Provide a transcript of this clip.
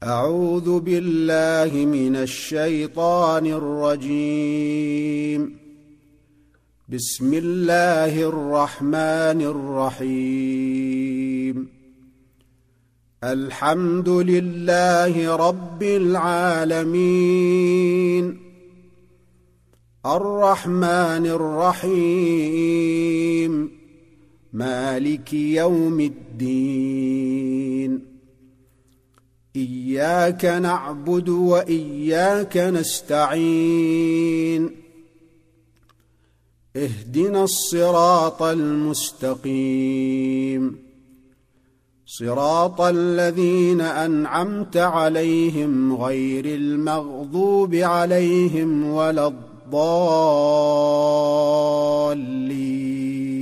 أعوذ بالله من الشيطان الرجيم. بسم الله الرحمن الرحيم. الحمد لله رب العالمين، الرحمن الرحيم، مالك يوم الدين. إياك نعبد وإياك نستعين. اهدنا الصراط المستقيم، صراط الذين أنعمت عليهم غير المغضوب عليهم ولا الضالين.